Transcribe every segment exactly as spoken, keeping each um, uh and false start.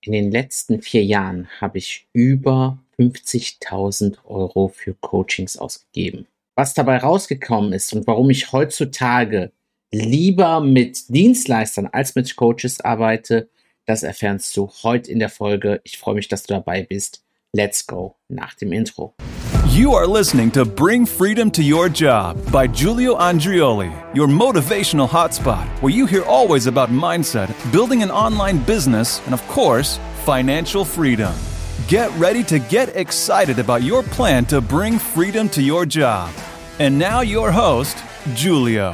In den letzten vier Jahren habe ich über fünfzigtausend Euro für Coachings ausgegeben. Was dabei rausgekommen ist und warum ich heutzutage lieber mit Dienstleistern als mit Coaches arbeite, das erfährst du heute in der Folge. Ich freue mich, dass du dabei bist. Let's go nach dem Intro. You are listening to Bring Freedom to Your Job by Giulio Andreoli, your motivational hotspot, where you hear always about mindset, building an online business, and of course, financial freedom. Get ready to get excited about your plan to bring freedom to your job. And now your host, Giulio.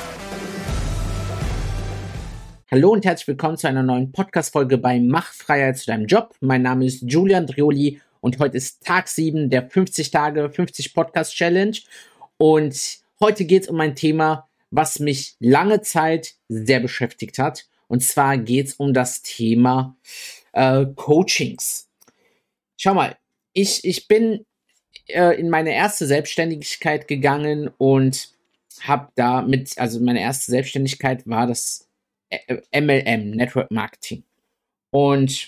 Hallo und herzlich willkommen zu einer neuen Podcast-Folge bei Mach Freiheit zu deinem Job. Mein Name ist Giulio Andreoli und heute ist Tag sieben der fünfzig Tage, fünfzig Podcast Challenge. Und heute geht es um ein Thema, was mich lange Zeit sehr beschäftigt hat. Und zwar geht es um das Thema äh, Coachings. Schau mal, ich, ich bin äh, in meine erste Selbstständigkeit gegangen und habe da mit, also meine erste Selbstständigkeit war das M L M, Network Marketing. Und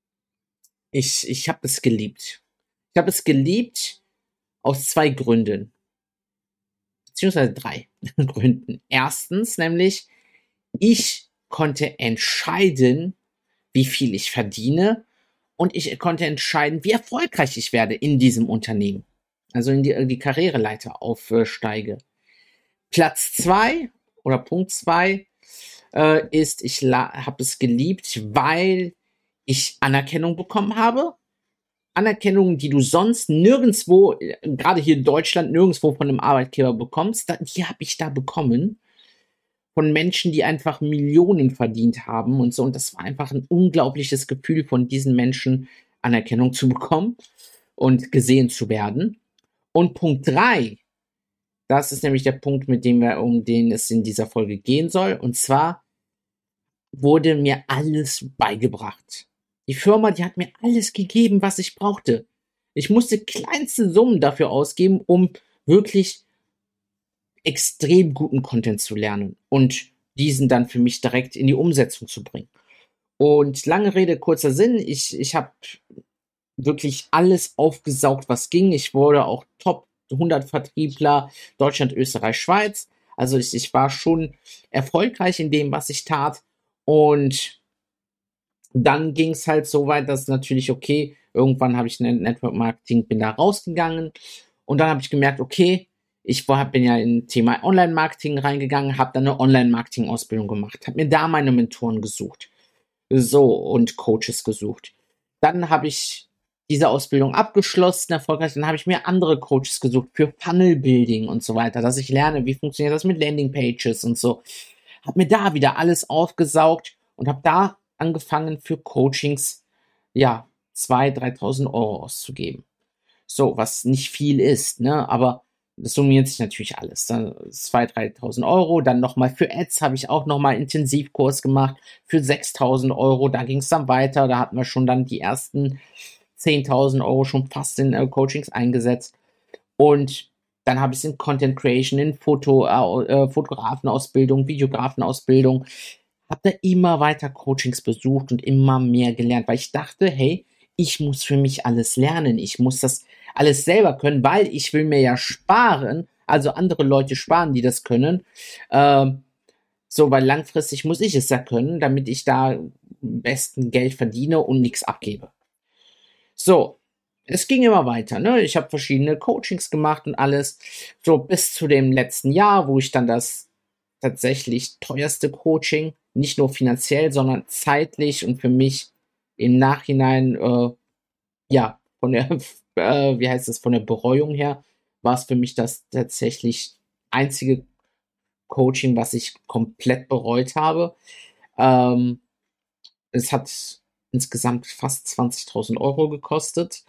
ich, ich habe es geliebt. Ich habe es geliebt aus zwei Gründen. Beziehungsweise drei Gründen. Erstens nämlich, ich konnte entscheiden, wie viel ich verdiene. Und ich konnte entscheiden, wie erfolgreich ich werde in diesem Unternehmen. Also in die, die Karriereleiter aufsteige. Platz zwei oder Punkt zwei äh, ist, ich habe es geliebt, weil ich Anerkennung bekommen habe. Anerkennung, die du sonst nirgendwo, gerade hier in Deutschland, nirgendwo von einem Arbeitgeber bekommst, die habe ich da bekommen. Von Menschen, die einfach Millionen verdient haben und so. Und das war einfach ein unglaubliches Gefühl, von diesen Menschen Anerkennung zu bekommen und gesehen zu werden. Und Punkt drei, das ist nämlich der Punkt, mit dem wir, um den es in dieser Folge gehen soll. Und zwar wurde mir alles beigebracht. Die Firma, die hat mir alles gegeben, was ich brauchte. Ich musste kleinste Summen dafür ausgeben, um wirklich extrem guten Content zu lernen und diesen dann für mich direkt in die Umsetzung zu bringen. Und lange Rede, kurzer Sinn, ich, ich habe wirklich alles aufgesaugt, was ging. Ich wurde auch Top hundert Vertriebler Deutschland, Österreich, Schweiz. Also ich, ich war schon erfolgreich in dem, was ich tat. Und dann ging es halt so weit, dass natürlich, okay, irgendwann habe ich ein Network Marketing, bin da rausgegangen und dann habe ich gemerkt, okay, ich war, bin ja in Thema Online-Marketing reingegangen, habe dann eine Online-Marketing-Ausbildung gemacht, habe mir da meine Mentoren gesucht, so, und Coaches gesucht. Dann habe ich diese Ausbildung abgeschlossen, erfolgreich, dann habe ich mir andere Coaches gesucht für Funnel-Building und so weiter, dass ich lerne, wie funktioniert das mit Landing-Pages und so. Habe mir da wieder alles aufgesaugt und habe da angefangen für Coachings, ja, zweitausend, dreitausend Euro auszugeben. So, was nicht viel ist, ne, aber das summiert sich natürlich alles. Dann zweitausend, dreitausend Euro, dann nochmal für Ads habe ich auch nochmal Intensivkurs gemacht für sechstausend Euro, da ging es dann weiter, da hatten wir schon dann die ersten zehntausend Euro schon fast in äh, Coachings eingesetzt und dann habe ich es in Content Creation, in Foto, äh, Fotografenausbildung, Videografenausbildung, habe da immer weiter Coachings besucht und immer mehr gelernt, weil ich dachte, hey, ich muss für mich alles lernen, ich muss das alles selber können, weil ich will mir ja sparen, also andere Leute sparen, die das können, ähm, so, weil langfristig muss ich es ja können, damit ich da am besten Geld verdiene und nichts abgebe. So, es ging immer weiter, ne? Ich habe verschiedene Coachings gemacht und alles, so bis zu dem letzten Jahr, wo ich dann das tatsächlich teuerste Coaching, nicht nur finanziell, sondern zeitlich und für mich im Nachhinein, äh, ja, von der, äh, wie heißt es, von der Bereuung her, war es für mich das tatsächlich einzige Coaching, was ich komplett bereut habe. Ähm, es hat insgesamt fast zwanzigtausend Euro gekostet.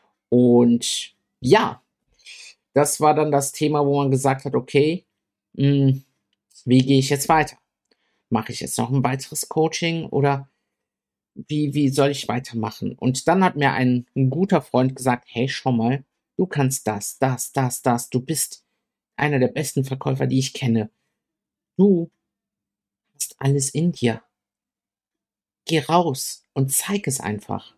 Und ja, das war dann das Thema, wo man gesagt hat, okay, mh, wie gehe ich jetzt weiter? Mache ich jetzt noch ein weiteres Coaching oder wie, wie soll ich weitermachen? Und dann hat mir ein, ein guter Freund gesagt, hey, schau mal, du kannst das, das, das, das. Du bist einer der besten Verkäufer, die ich kenne. Du hast alles in dir. geh raus und zeig es einfach.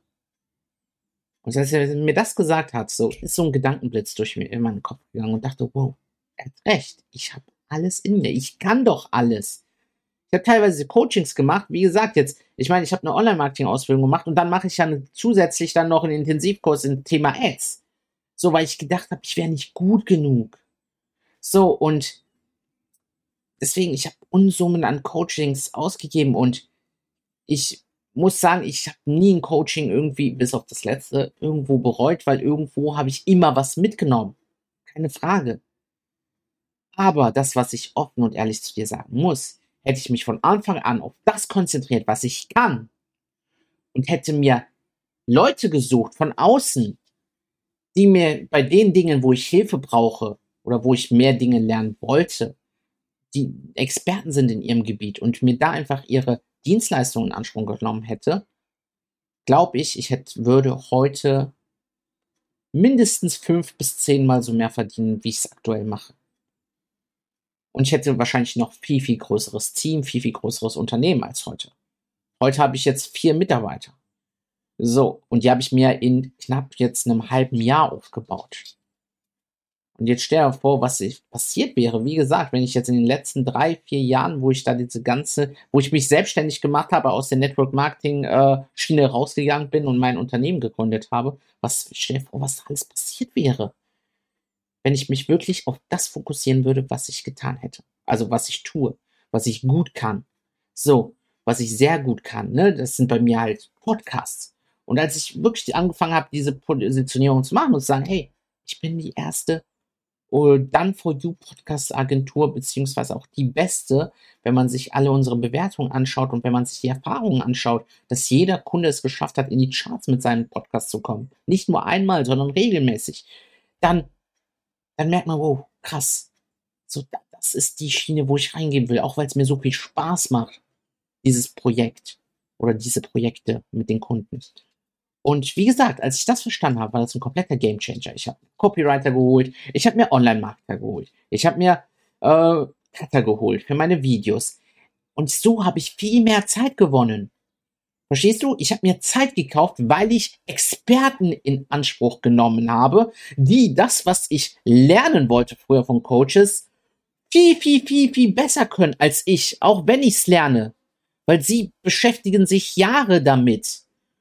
Und als er mir das gesagt hat, so ist so ein Gedankenblitz durch mir in meinen Kopf gegangen und dachte, wow, er hat recht, ich habe alles in mir, ich kann doch alles. Ich habe teilweise Coachings gemacht, wie gesagt jetzt, ich meine, ich habe eine Online-Marketing-Ausbildung gemacht und dann mache ich ja zusätzlich dann noch einen Intensivkurs im Thema Ads. So, weil ich gedacht habe, ich wäre nicht gut genug. So, und deswegen, ich habe Unsummen an Coachings ausgegeben und ich muss sagen, ich habe nie ein Coaching irgendwie, bis auf das letzte, irgendwo bereut, weil irgendwo habe ich immer was mitgenommen. Keine Frage. Aber das, was ich offen und ehrlich zu dir sagen muss, hätte ich mich von Anfang an auf das konzentriert, was ich kann und hätte mir Leute gesucht von außen, die mir bei den Dingen, wo ich Hilfe brauche oder wo ich mehr Dinge lernen wollte, die Experten sind in ihrem Gebiet und mir da einfach ihre Dienstleistungen in Anspruch genommen hätte, glaube ich, ich hätte, würde heute mindestens fünf bis zehnmal so mehr verdienen, wie ich es aktuell mache. Und ich hätte wahrscheinlich noch viel, viel größeres Team, viel, viel größeres Unternehmen als heute. Heute habe ich jetzt vier Mitarbeiter. So, und die habe ich mir in knapp jetzt einem halben Jahr aufgebaut. Und jetzt stell dir vor, was passiert wäre. Wie gesagt, wenn ich jetzt in den letzten drei, vier Jahren, wo ich da diese ganze, wo ich mich selbstständig gemacht habe, aus der Network-Marketing-Schiene äh, rausgegangen bin und mein Unternehmen gegründet habe, was, stell dir vor, was alles passiert wäre, wenn ich mich wirklich auf das fokussieren würde, was ich getan hätte. Also was ich tue, was ich gut kann. So, was ich sehr gut kann, ne? Das sind bei mir halt Podcasts. Und als ich wirklich angefangen habe, diese Positionierung zu machen und zu sagen, hey, ich bin die erste Done for You Podcast Agentur, beziehungsweise auch die beste, wenn man sich alle unsere Bewertungen anschaut und wenn man sich die Erfahrungen anschaut, dass jeder Kunde es geschafft hat, in die Charts mit seinem Podcast zu kommen. Nicht nur einmal, sondern regelmäßig. Dann, dann merkt man, wow, krass. So, das ist die Schiene, wo ich reingehen will, auch weil es mir so viel Spaß macht, dieses Projekt oder diese Projekte mit den Kunden. Und wie gesagt, als ich das verstanden habe, war das ein kompletter Gamechanger. Ich habe Copywriter geholt, ich habe mir Online-Marketer geholt, ich habe mir äh, Cutter geholt für meine Videos. Und so habe ich viel mehr Zeit gewonnen. Verstehst du? Ich habe mir Zeit gekauft, weil ich Experten in Anspruch genommen habe, die das, was ich lernen wollte früher von Coaches, viel, viel, viel, viel besser können als ich, auch wenn ich es lerne. Weil sie beschäftigen sich Jahre damit.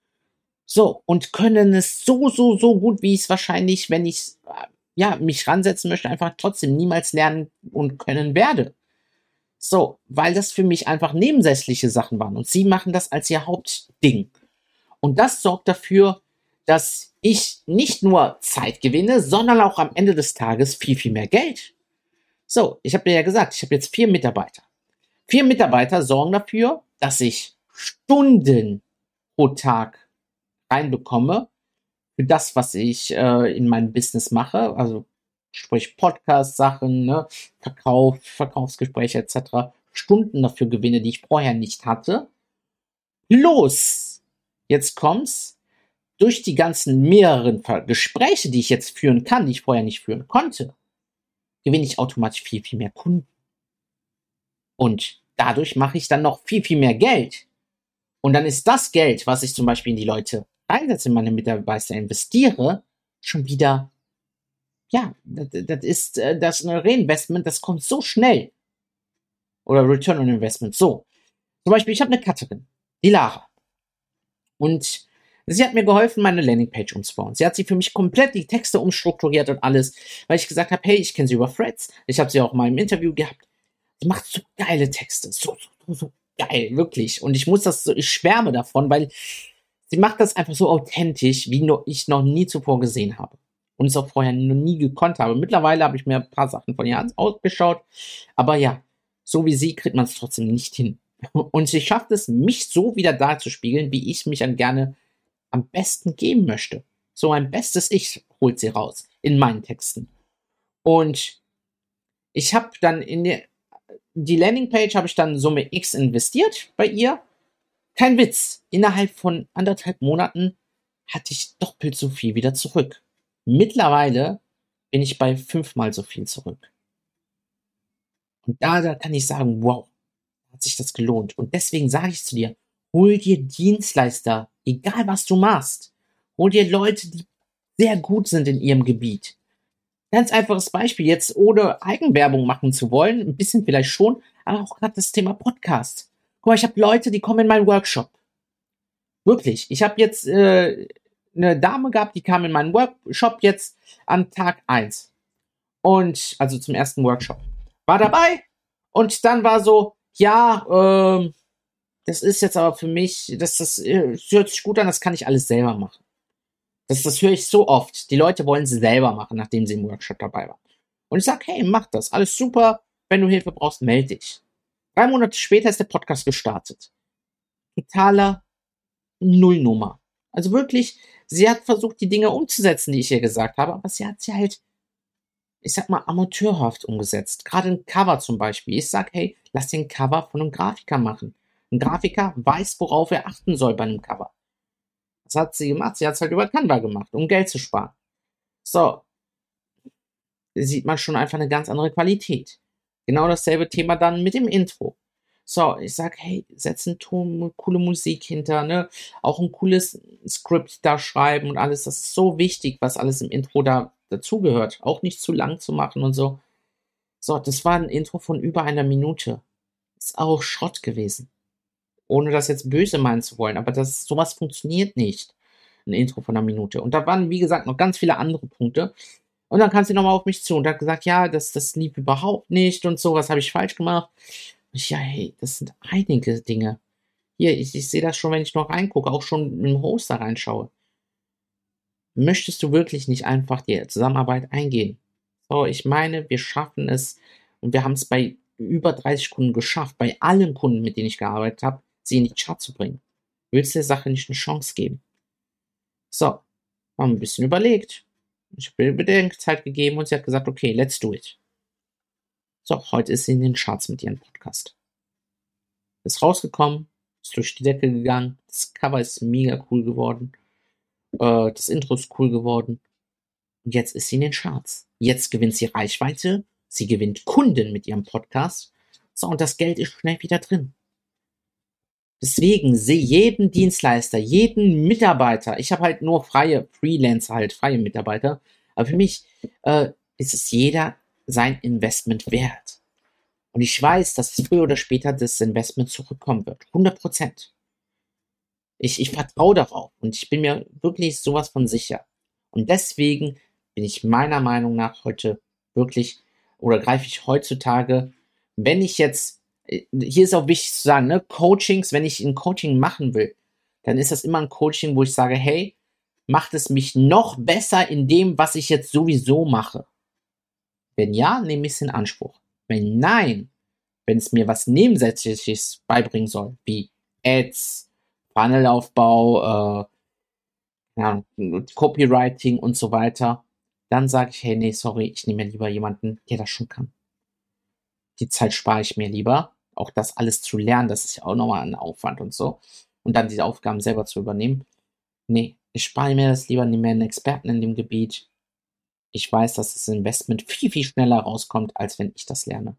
So, und können es so, so, so gut, wie ich es wahrscheinlich, wenn ich ja, mich ransetzen möchte, einfach trotzdem niemals lernen und können werde. So, weil das für mich einfach nebensächliche Sachen waren. Und sie machen das als ihr Hauptding. Und das sorgt dafür, dass ich nicht nur Zeit gewinne, sondern auch am Ende des Tages viel, viel mehr Geld. So, ich habe dir ja gesagt, ich habe jetzt vier Mitarbeiter. Vier Mitarbeiter sorgen dafür, dass ich Stunden pro Tag reinbekomme für das, was ich äh, in meinem Business mache, also sprich Podcast-Sachen, ne, Verkauf, Verkaufsgespräche et cetera, Stunden dafür gewinne, die ich vorher nicht hatte. Plus, jetzt kommt's, durch die ganzen mehreren Gespräche, die ich jetzt führen kann, die ich vorher nicht führen konnte, gewinne ich automatisch viel, viel mehr Kunden. Und dadurch mache ich dann noch viel, viel mehr Geld. Und dann ist das Geld, was ich zum Beispiel in die Leute einsetze, in meine Mitarbeiter investiere, schon wieder, ja, das, das ist das ist ein Reinvestment, das kommt so schnell. Oder Return on Investment. So, zum Beispiel, ich habe eine Cutterin, die Lara. Und sie hat mir geholfen, meine Landingpage umzubauen. Sie hat sie für mich komplett die Texte umstrukturiert und alles, weil ich gesagt habe, hey, ich kenne sie über Threads. Ich habe sie auch mal im Interview gehabt. Sie macht so geile Texte. So, so, so geil, wirklich. Und ich muss das so, ich schwärme davon, weil sie macht das einfach so authentisch, wie noch, ich noch nie zuvor gesehen habe. Und es auch vorher noch nie gekonnt habe. Mittlerweile habe ich mir ein paar Sachen von ihr ausgeschaut. Aber ja, so wie sie kriegt man es trotzdem nicht hin. Und sie schafft es, mich so wieder darzuspiegeln, wie ich mich dann gerne am besten geben möchte. So ein bestes Ich holt sie raus in meinen Texten. Und ich habe dann in die, die Landingpage habe ich dann Summe X investiert bei ihr. Kein Witz. Innerhalb von anderthalb Monaten hatte ich doppelt so viel wieder zurück. Mittlerweile bin ich bei fünfmal so viel zurück. Und da, da kann ich sagen, wow, hat sich das gelohnt. Und deswegen sage ich zu dir, hol dir Dienstleister, egal was du machst. Hol dir Leute, die sehr gut sind in ihrem Gebiet. Ganz einfaches Beispiel, jetzt ohne Eigenwerbung machen zu wollen, ein bisschen vielleicht schon, aber auch gerade das Thema Podcast. Guck mal, ich habe Leute, die kommen in meinen Workshop. Wirklich, ich habe jetzt äh, eine Dame gehabt, die kam in meinen Workshop jetzt an Tag eins. Und, also zum ersten Workshop. War dabei und dann war so, ja, ähm, das ist jetzt aber für mich, das, das, das hört sich gut an, das kann ich alles selber machen. Das, das höre ich so oft. Die Leute wollen es selber machen, nachdem sie im Workshop dabei waren. Und ich sage, hey, mach das, alles super. Wenn du Hilfe brauchst, melde dich. Drei Monate später ist der Podcast gestartet. Totaler Nullnummer. Also wirklich, sie hat versucht, die Dinge umzusetzen, die ich ihr gesagt habe, aber sie hat sie halt, ich sag mal, amateurhaft umgesetzt. Gerade ein Cover zum Beispiel. Ich sag, hey, lass den Cover von einem Grafiker machen. Ein Grafiker weiß, worauf er achten soll bei einem Cover. Was hat sie gemacht? Sie hat es halt über Canva gemacht, um Geld zu sparen. So. Da sieht man schon einfach eine ganz andere Qualität. Genau dasselbe Thema dann mit dem Intro. So, ich sag, hey, setz einen Ton, coole Musik hinter, ne? Auch ein cooles Skript da schreiben und alles. Das ist so wichtig, was alles im Intro da dazugehört. Auch nicht zu lang zu machen und so. So, das war ein Intro von über einer Minute. Ist auch Schrott gewesen. Ohne das jetzt böse meinen zu wollen, aber das, sowas funktioniert nicht. Ein Intro von einer Minute. Und da waren, wie gesagt, noch ganz viele andere Punkte. Und dann kam sie nochmal auf mich zu und hat gesagt, ja, das, das lief überhaupt nicht und so, was habe ich falsch gemacht? Und ich, ja, hey, das sind einige Dinge. Hier, ich, ich sehe das schon, wenn ich noch reingucke, auch schon mit dem Hoster reinschaue. Möchtest du wirklich nicht einfach die Zusammenarbeit eingehen? So, ich meine, wir schaffen es und wir haben es bei über dreißig Kunden geschafft, bei allen Kunden, mit denen ich gearbeitet habe, sie in die Chart zu bringen. Willst du der Sache nicht eine Chance geben? So, haben ein bisschen überlegt. Ich habe ihr Bedenkzeit gegeben und sie hat gesagt, okay, let's do it. So, heute ist sie in den Charts mit ihrem Podcast. Ist rausgekommen, ist durch die Decke gegangen, das Cover ist mega cool geworden, äh, das Intro ist cool geworden und jetzt ist sie in den Charts. Jetzt gewinnt sie Reichweite, sie gewinnt Kunden mit ihrem Podcast, so, und das Geld ist schnell wieder drin. Deswegen sehe jeden Dienstleister, jeden Mitarbeiter, ich habe halt nur freie Freelancer, halt freie Mitarbeiter, aber für mich äh, ist es jeder sein Investment wert. Und ich weiß, dass es früher oder später das Investment zurückkommen wird. hundert Prozent. Ich, ich vertraue darauf und ich bin mir wirklich sowas von sicher. Und deswegen bin ich meiner Meinung nach heute wirklich, oder greife ich heutzutage, wenn ich jetzt, hier ist auch wichtig zu sagen, ne, Coachings, wenn ich ein Coaching machen will, dann ist das immer ein Coaching, wo ich sage, hey, macht es mich noch besser in dem, was ich jetzt sowieso mache? Wenn ja, nehme ich es in Anspruch. Wenn nein, wenn es mir was Nebensätzliches beibringen soll, wie Ads, Funnelaufbau, äh, ja, Copywriting und so weiter, dann sage ich, hey, nee, sorry, ich nehme mir lieber jemanden, der das schon kann. Die Zeit spare ich mir lieber, auch das alles zu lernen, das ist ja auch nochmal ein Aufwand und so, und dann diese Aufgaben selber zu übernehmen. Nee, ich spare mir das lieber, nehme mir einen Experten in dem Gebiet. Ich weiß, dass das Investment viel, viel schneller rauskommt, als wenn ich das lerne.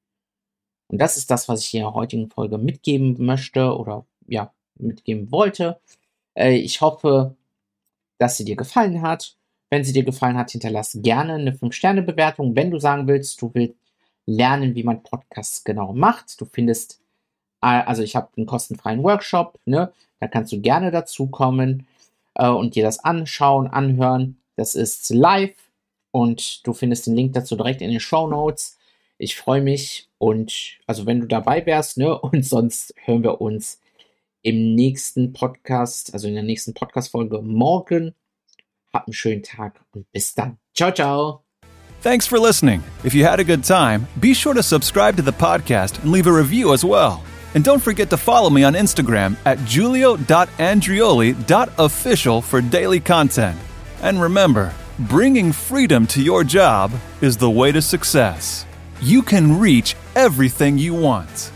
Und das ist das, was ich hier in der heutigen Folge mitgeben möchte oder ja, mitgeben wollte. Äh, ich hoffe, dass sie dir gefallen hat. Wenn sie dir gefallen hat, hinterlass gerne eine fünf Sterne Bewertung. Wenn du sagen willst, du willst lernen, wie man Podcasts genau macht. Du findest, äh, also ich habe einen kostenfreien Workshop, ne? Da kannst du gerne dazu kommen äh, und dir das anschauen, anhören. Das ist live. Und du findest den Link dazu direkt in den Shownotes. Ich freue mich und also wenn du dabei wärst, ne, und sonst hören wir uns im nächsten Podcast, also in der nächsten Podcast-Folge morgen. Hab einen schönen Tag und bis dann. Ciao, ciao. Thanks for listening. If you had a good time, be sure to subscribe to the podcast and leave a review as well. And don't forget to follow me on Instagram at julio dot andrioli dot official for daily content. And remember, bringing freedom to your job is the way to success. You can reach everything you want.